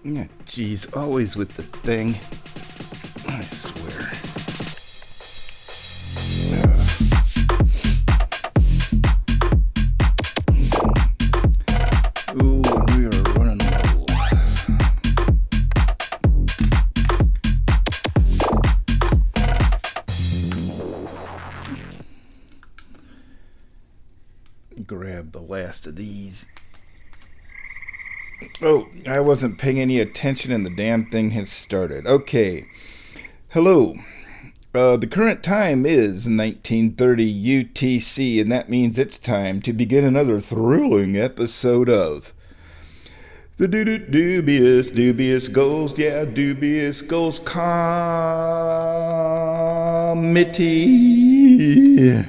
Yeah, geez, always with the thing. I swear. Ooh, we are running low. Grab the last of these. Oh, I wasn't paying any attention and the damn thing has started. Okay. Hello. The current time is 1930 UTC, and that means it's time to begin another thrilling episode of the Dubious Goals, Dubious Goals Committee.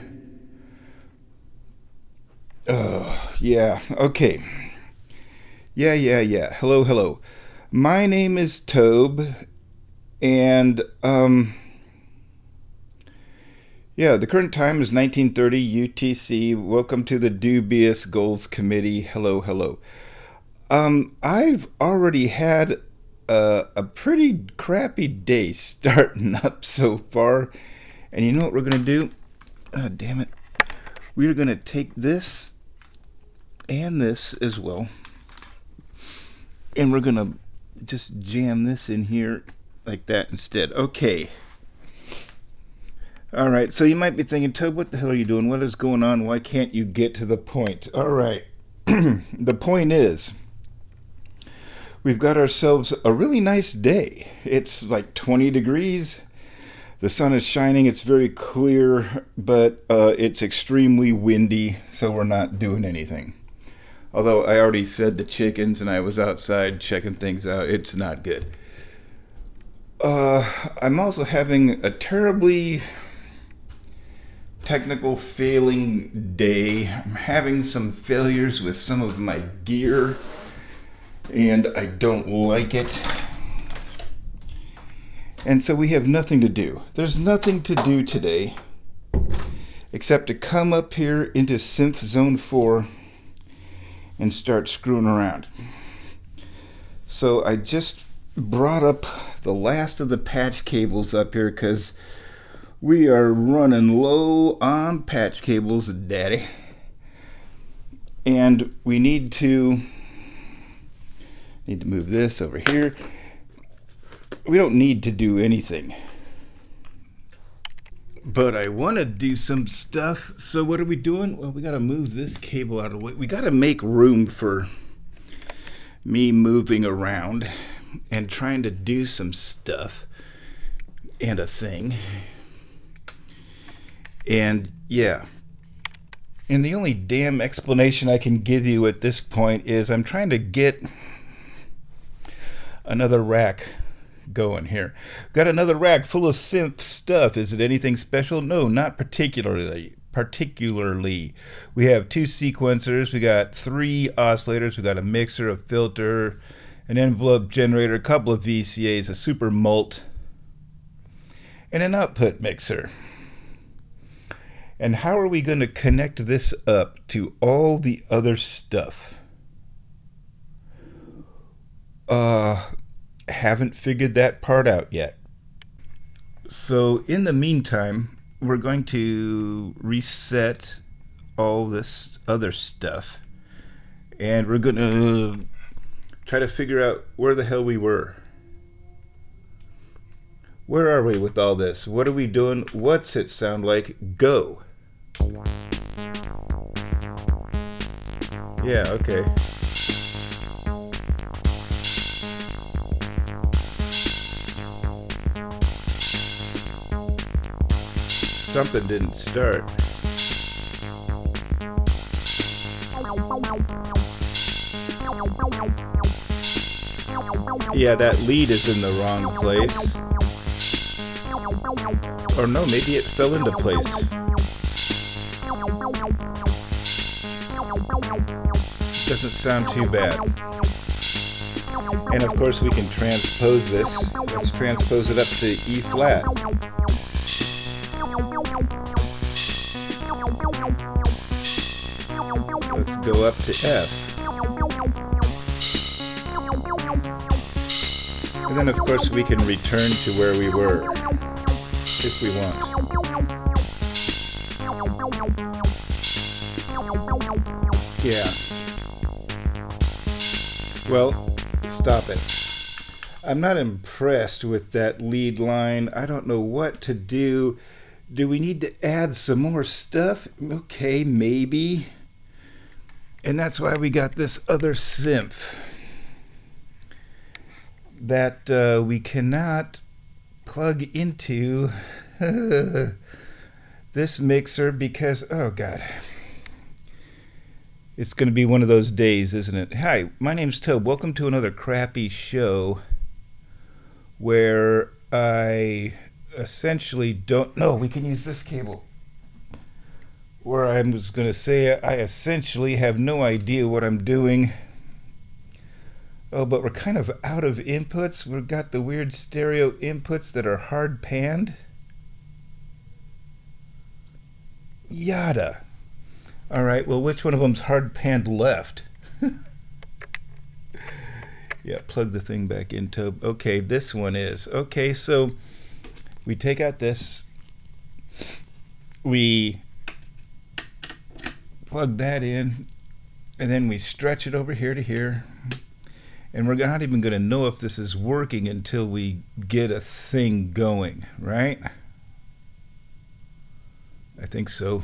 Okay. Hello. My name is Tobe, and, the current time is 1930 UTC. Welcome to the Dubious Goals Committee. Hello. I've already had a pretty crappy day starting up so far, and you know what we're going to do? Damn it. We're going to take this and this as well, and we're going to just jam this in here like that instead. Okay. All right, so you might be thinking, Tobe, what the hell are you doing? What is going on? Why can't you get to the point? All right. The point is, we've got ourselves a really nice day. It's like 20 degrees. The sun is shining. It's very clear, but it's extremely windy, so we're not doing anything. Although I already fed the chickens and I was outside checking things out. It's not good. I'm also having a terribly technical failing day. I'm having some failures with some of my gear, and I don't like it. And so we have nothing to do. There's nothing to do today except to come up here into Synth Zone 4 and start screwing around. So I just brought up the last of the patch cables up here because we are running low on patch cables, Daddy. And we need to move this over here. We don't need to do anything. But I want to do some stuff. So what are we doing? Well, we got to move this cable out of the way. We got to make room for me moving around and trying to do some stuff and a thing. And yeah. And the only damn explanation I can give you at this point is I'm trying to get another rack going here. Got another rack full of synth stuff. Is it anything special? No, not particularly. We have 2 sequencers, we got 3 oscillators, we got a mixer, a filter, an envelope generator, a couple of VCAs, a super mult, and an output mixer. And how are we going to connect this up to all the other stuff? Haven't figured that part out yet. So in the meantime, we're going to reset all this other stuff, and we're going to try to figure out where the hell we were. Where are we with all this? What are we doing? What's it sound like? Go. Yeah, okay. Something didn't start. Yeah, that lead is in the wrong place. Or no, maybe it fell into place. Doesn't sound too bad. And of course we can transpose this. Let's transpose it up to E flat. Let's go up to F. And then of course we can return to where we were if we want. Yeah. Well, stop it. I'm not impressed with that lead line. I don't know what to do. Do we need to add some more stuff? Okay, maybe. And that's why we got this other synth that we cannot plug into this mixer because, oh God, it's going to be one of those days, isn't it? Hi, my name's Tobe. Welcome to another crappy show where I essentially don't know. We can use this cable. Where I was going to say I essentially have no idea what I'm doing. Oh, but we're kind of out of inputs. We've got the weird stereo inputs that are hard panned. Yada. All right, well, which one of them's hard panned left? Yeah, plug the thing back into. Okay, this one is. Okay, so we take out this. We plug that in, and then we stretch it over here to here. And we're not even going to know if this is working until we get a thing going, right? I think so.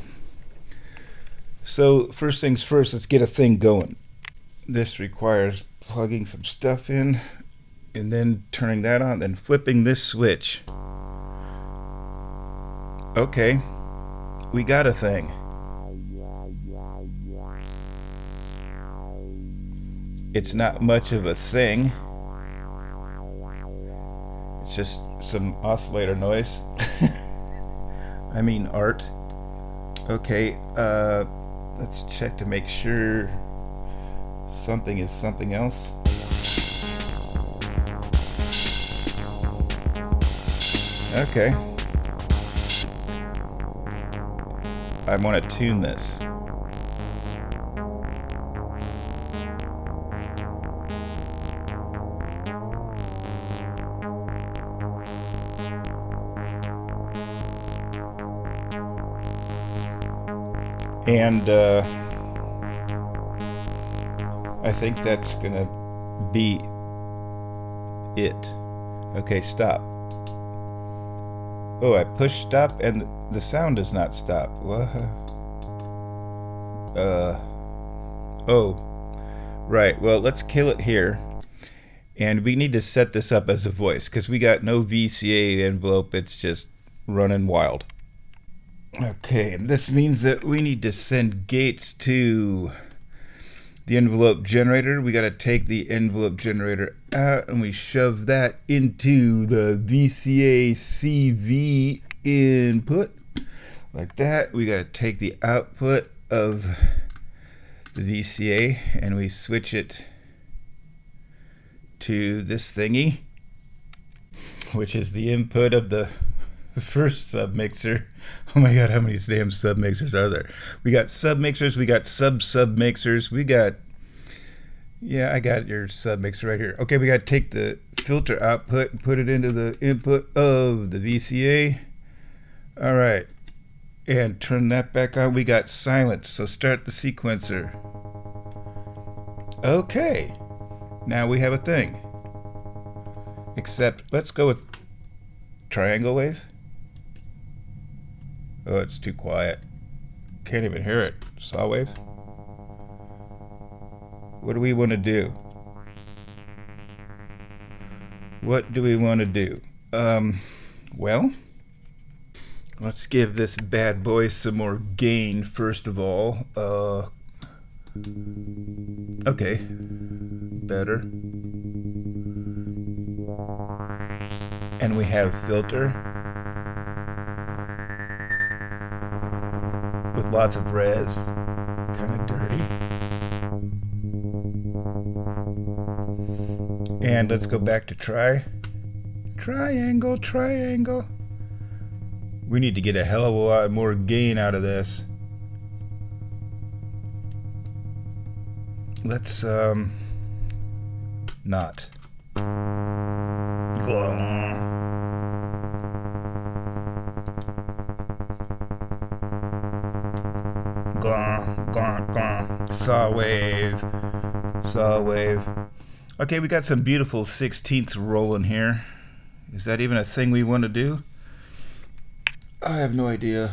So first things first, let's get a thing going. This requires plugging some stuff in and then turning that on, then flipping this switch. Okay, we got a thing. It's not much of a thing. It's just some oscillator noise. I mean art. Okay, let's check to make sure something is something else. Okay. I want to tune this. And I think that's gonna be it. Okay, stop. Oh, I pushed stop and the sound does not stop. What? Oh, right. Well, let's kill it here. And we need to set this up as a voice because we got no VCA envelope. It's just running wild. Okay, and this means that we need to send gates to the envelope generator. We got to take the envelope generator out and we shove that into the VCA CV input like that. We got to take the output of the VCA and we switch it to this thingy, which is the input of the first submixer. Oh my god, how many damn submixers are there? We got submixers, we got sub-submixers, we got... Yeah, I got your submixer right here. Okay, we got to take the filter output and put it into the input of the VCA. All right, and turn that back on. We got silent, so start the sequencer. Okay, now we have a thing. Except, let's go with triangle wave. Oh, it's too quiet. Can't even hear it. Saw wave. What do we want to do? What do we want to do? Well, let's give this bad boy some more gain first of all. Okay. Better. And we have filter with lots of res. Kind of dirty. And let's go back to triangle. We need to get a hell of a lot more gain out of this. Let's not. Saw wave. Saw wave. Okay, we got some beautiful 16ths rolling here. Is that even a thing we want to do? I have no idea.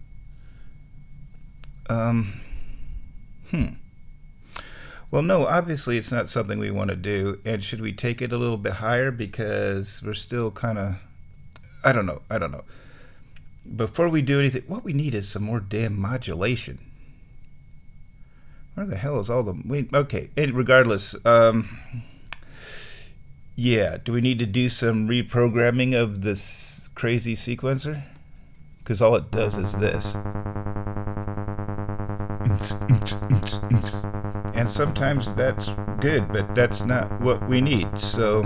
Well, no, obviously it's not something we want to do. And should we take it a little bit higher? Because we're still kind of, I don't know. Before we do anything, what we need is some more damn modulation. Where the hell is all the... Okay, and regardless, yeah, do we need to do some reprogramming of this crazy sequencer? Because all it does is this. And sometimes that's good, but that's not what we need. So,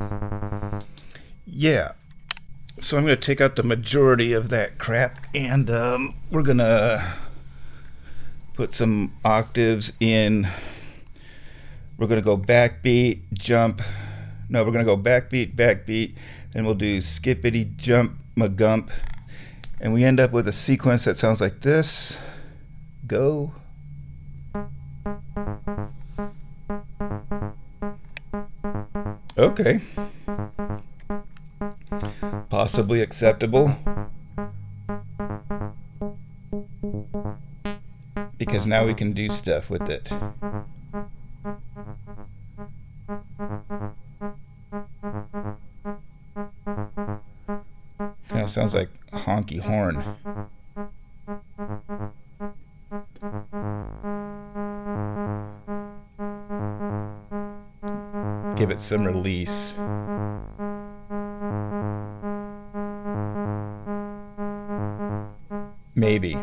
yeah. So I'm going to take out the majority of that crap, and we're going to put some octaves in. We're going to go backbeat, jump. No, we're going to go backbeat, backbeat. Then we'll do skippity, jump, magump. And we end up with a sequence that sounds like this. Go. Okay. Possibly acceptable. Because now we can do stuff with it. Kind of sounds like honky horn. Give it some release. Maybe.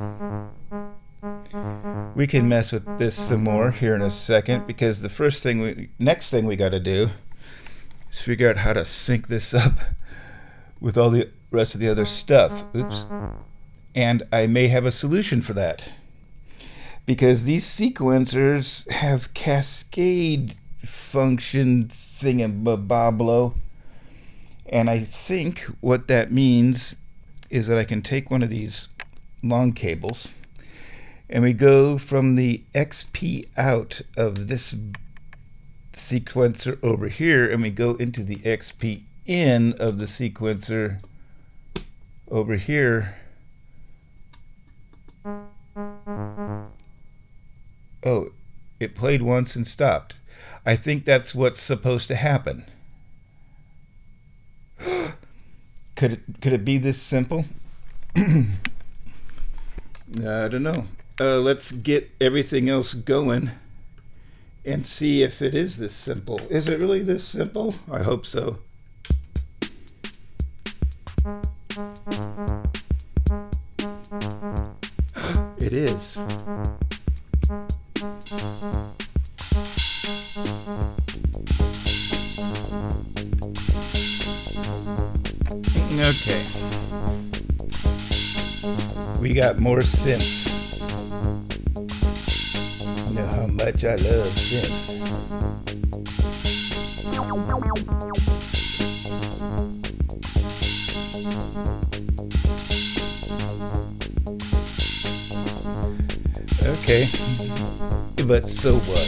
We can mess with this some more here in a second, because the next thing we got to do is figure out how to sync this up with all the rest of the other stuff. Oops. And I may have a solution for that, because these sequencers have cascade function thingamaboblo, and I think what that means is that I can take one of these long cables and we go from the XP out of this sequencer over here, and we go into the XP in of the sequencer over here. Oh, it played once and stopped. I think that's what's supposed to happen. Could it be this simple? I don't know. Let's get everything else going and see if it is this simple. Is it really this simple? I hope so. It is. Okay. We got more synth. You know how much I love synth. Okay. But so what?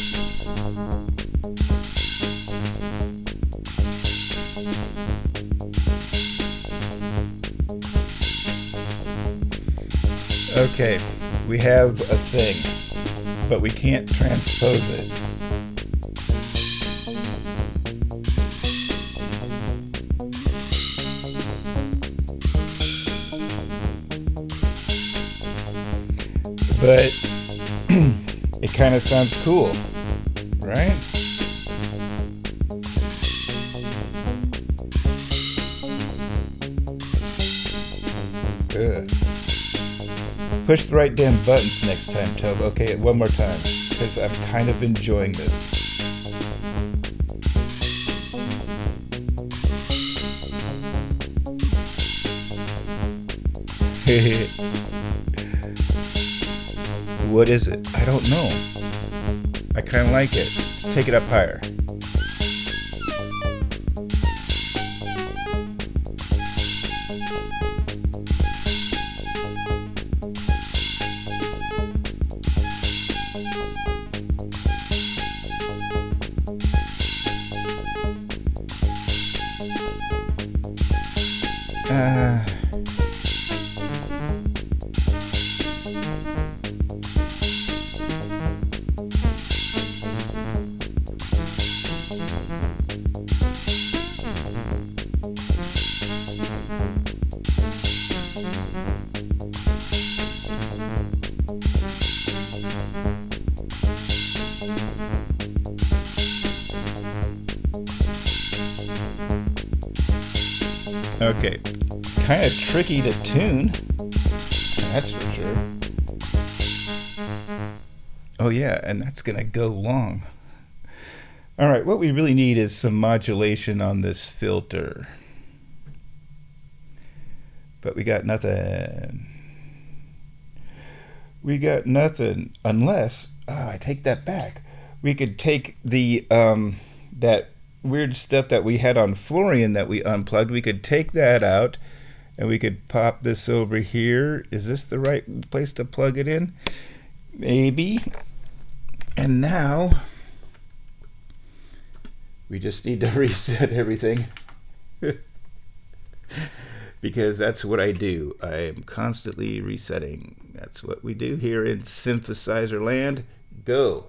Okay, we have a thing, but we can't transpose it. But it kind of sounds cool, right? Ugh. Push the right damn buttons next time, Tobe. Okay, one more time, because I'm kind of enjoying this. What is it? I don't know. I kind of like it. Let's take it up higher. Uh, Okay, kind of tricky to tune, that's for sure. Oh yeah, and that's gonna go long. All right, what we really need is some modulation on this filter. But we got nothing. We got nothing unless, I take that back. We could take the, that weird stuff that we had on Florian that we unplugged. We could take that out and we could pop this over here. Is this the right place to plug it in? Maybe. And now we just need to reset everything. Because that's what I do. I am constantly resetting. That's what we do here in Synthesizer Land. Go.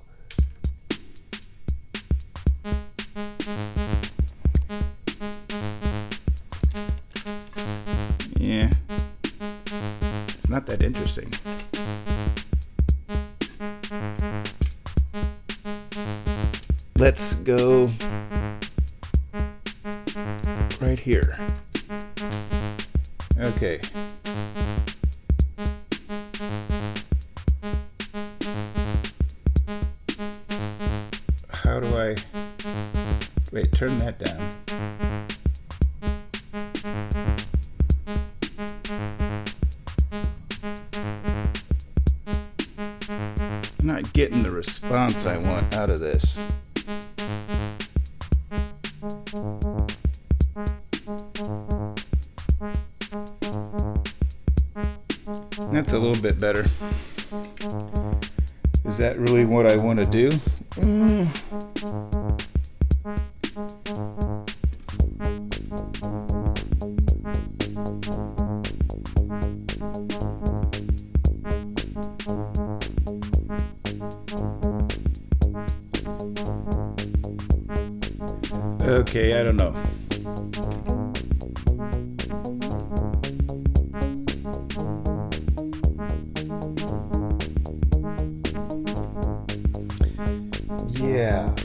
Yeah. It's not that interesting. Let's go right here. Okay. How do I... Wait, turn that down. I'm not getting the response I want out of this. That's a little bit better. Is that really what I want to do? Okay, I don't know. Yeah.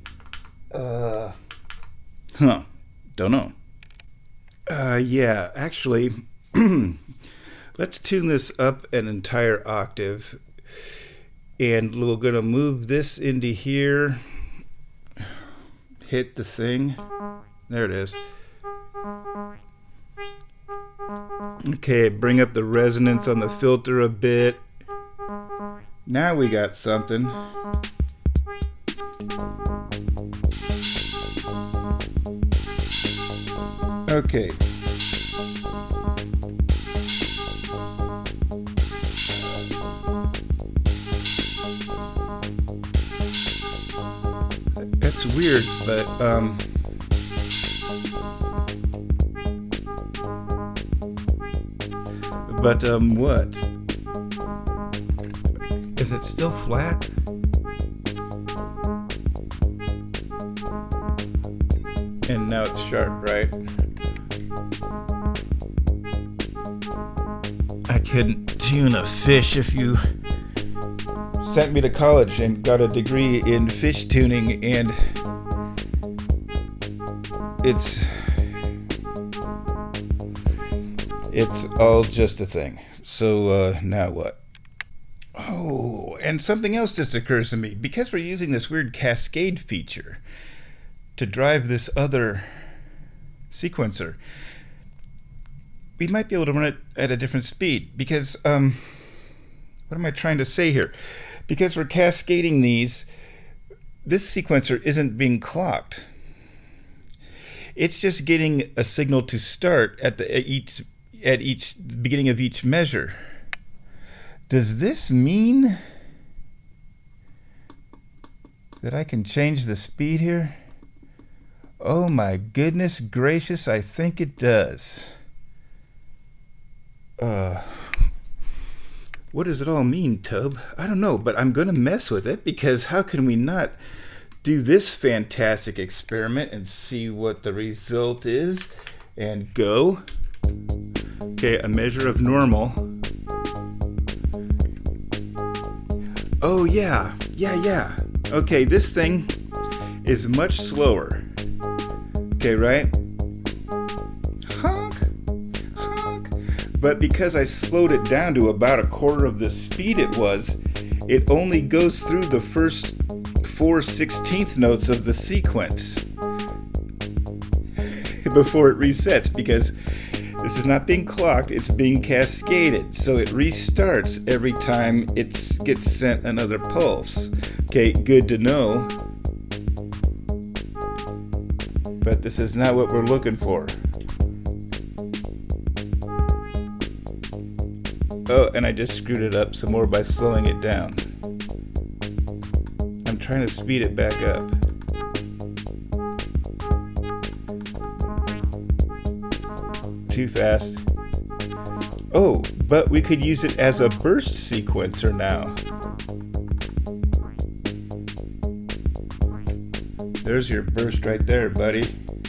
Don't know. Yeah, actually, let's tune this up an entire octave. And we're going to move this into here. Hit the thing. There it is. Okay, bring up the resonance on the filter a bit. Now we got something. Okay. That's weird, but what? Is it still flat? And now it's sharp, right? I couldn't tune a fish if you sent me to college and got a degree in fish tuning, and it's all just a thing. So now what? Oh, and something else just occurs to me. Because we're using this weird cascade feature to drive this other sequencer, we might be able to run it at a different speed. Because, what am I trying to say here? Because we're cascading these, this sequencer isn't being clocked. It's just getting a signal to start at each beginning of each measure. Does this mean that I can change the speed here? Oh my goodness gracious, I think it does. Uh, what does it all mean, Tub? I don't know, but I'm going to mess with it because how can we not do this fantastic experiment and see what the result is? And go. Okay, a measure of normal. Oh, yeah. Yeah. Okay, this thing is much slower. Okay, right? Honk. But because I slowed it down to about a quarter of the speed it was, it only goes through the first 4/16 notes of the sequence before it resets, because this is not being clocked, it's being cascaded. So it restarts every time it gets sent another pulse. Okay, good to know. But this is not what we're looking for. Oh, and I just screwed it up some more by slowing it down. I'm trying to speed it back up. Too fast. Oh, but we could use it as a burst sequencer now. There's your burst right there, buddy.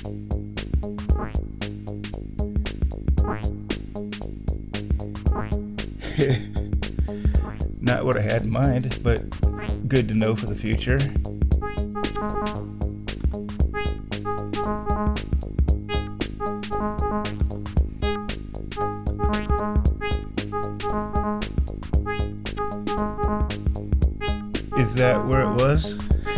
Not what I had in mind, but good to know for the future. Is that where it was?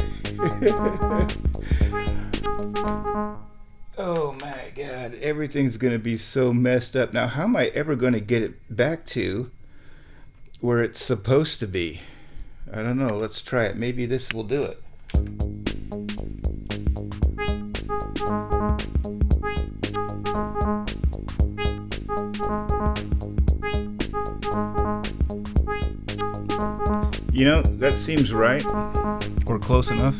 Oh my God, everything's going to be so messed up. Now, how am I ever going to get it back to where it's supposed to be? I don't know. Let's try it. Maybe this will do it. You know, that seems right, or close enough.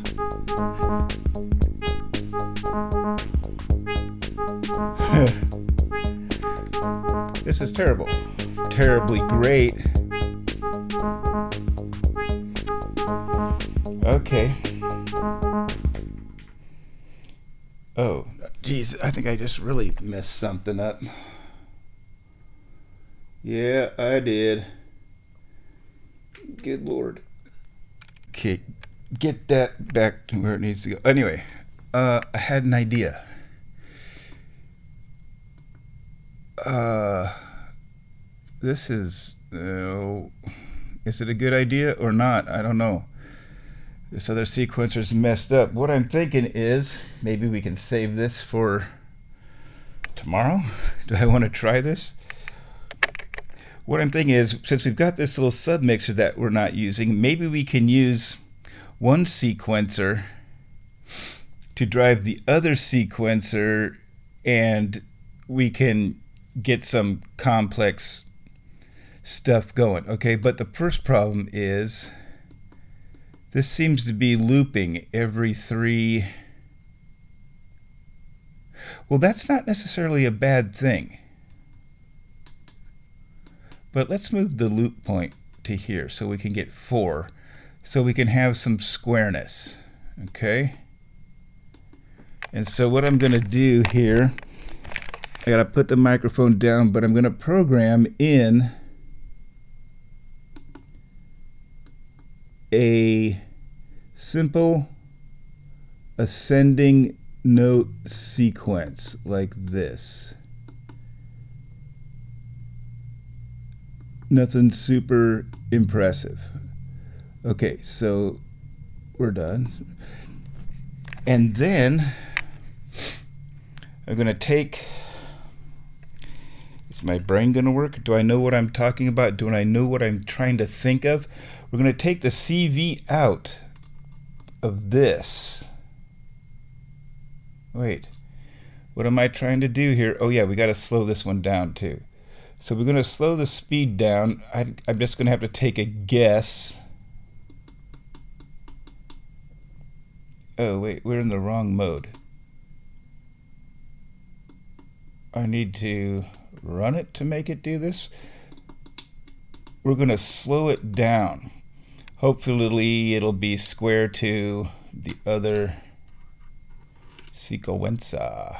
This is terrible. Terribly great. Okay. Oh, geez, I think I just really messed something up. Yeah, I did. Good Lord. Okay, get that back to where it needs to go. Anyway, I had an idea. This is it a good idea or not? I don't know. This other sequencer's messed up. What I'm thinking is maybe we can save this for tomorrow. Do I want to try this? What I'm thinking is, since we've got this little submixer that we're not using, maybe we can use one sequencer to drive the other sequencer, and we can get some complex stuff going. Okay, but the first problem is this seems to be looping every 3. Well, that's not necessarily a bad thing. But let's move the loop point to here so we can get 4, so we can have some squareness. Okay? And so what I'm going to do here, I got to put the microphone down, but I'm going to program in a simple ascending note sequence like this. Nothing super impressive. Okay, so we're done. And then I'm going to take, is my brain going to work? Do I know what I'm talking about? Do I know what I'm trying to think of? We're going to take the CV out of this. Wait, what am I trying to do here? Oh yeah, we got to slow this one down too. So we're going to slow the speed down. I'm just going to have to take a guess. Oh wait, we're in the wrong mode. I need to run it to make it do this. We're going to slow it down. Hopefully it'll be square to the other sequenza.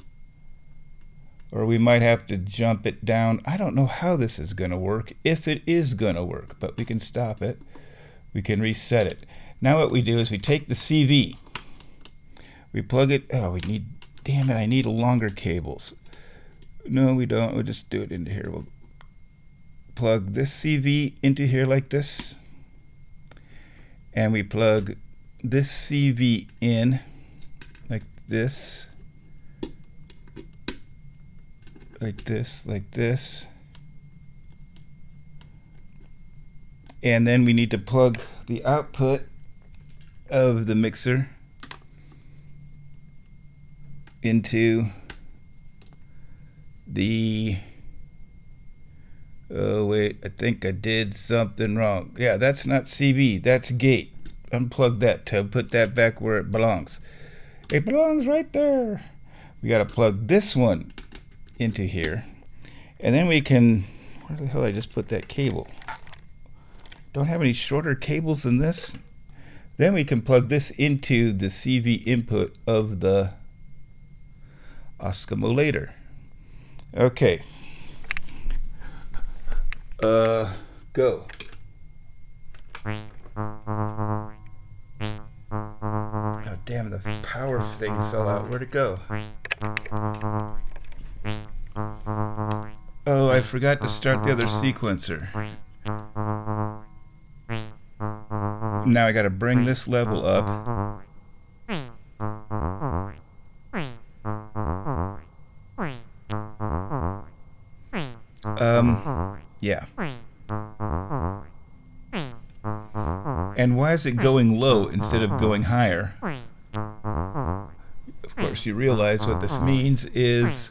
Or we might have to jump it down. I don't know how this is going to work, if it is going to work, but we can stop it. We can reset it. Now what we do is we take the CV. We plug it. Oh, damn it, I need longer cables. No, we don't. We'll just do it into here. We'll plug this CV into here like this. And we plug this CV in like this. Like this, like this. And then we need to plug the output of the mixer into the, oh wait, I think I did something wrong. Yeah, that's not CV, that's gate. Unplug that to put that back where it belongs. It belongs right there. We got to plug this one into here, and then we can, where the hell did I just put that cable? Don't have any shorter cables than this. Then we can plug this into the CV input of the oscillolator. Okay. Go. Oh damn, the power thing fell out. Where'd it go? Oh, I forgot to start the other sequencer. Now I gotta bring this level up. Yeah. And why is it going low instead of going higher? Of course, you realize what this means is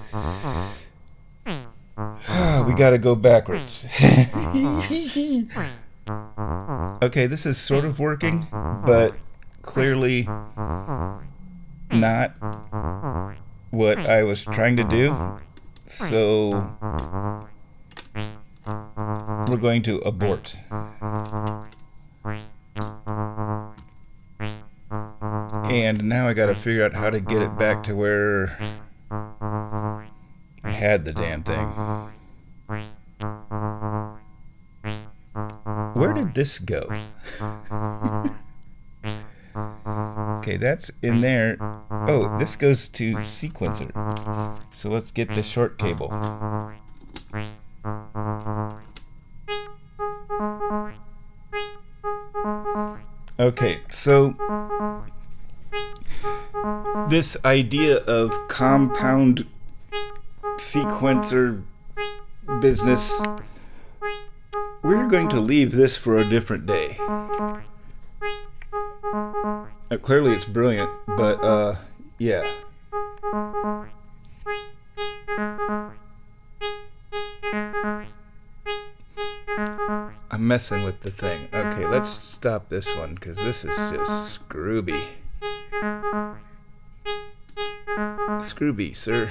we gotta go backwards. Okay, this is sort of working, but clearly not what I was trying to do. So we're going to abort. And now I gotta figure out how to get it back to where I had the damn thing. Where did this go? Okay, that's in there. Oh, this goes to sequencer. So let's get the short cable. Okay, so this idea of compound sequencer business, we're going to leave this for a different day. Clearly it's brilliant, but yeah. I'm messing with the thing. Okay, let's stop this one because this is just scrooby. Scrooby, sir.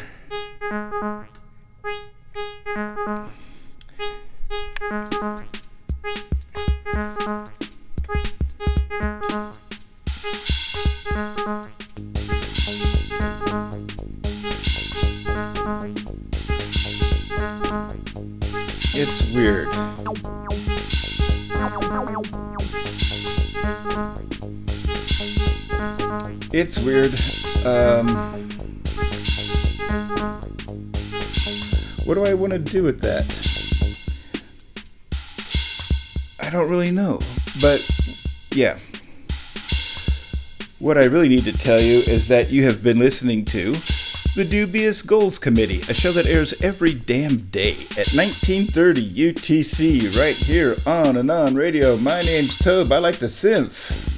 It's weird. It's weird. What do I want to do with that? I don't really know. But, yeah. What I really need to tell you is that you have been listening to The Dubious Goals Committee, a show that airs every damn day at 1930 UTC right here on Anon Radio. My name's Tobe. I like to synth.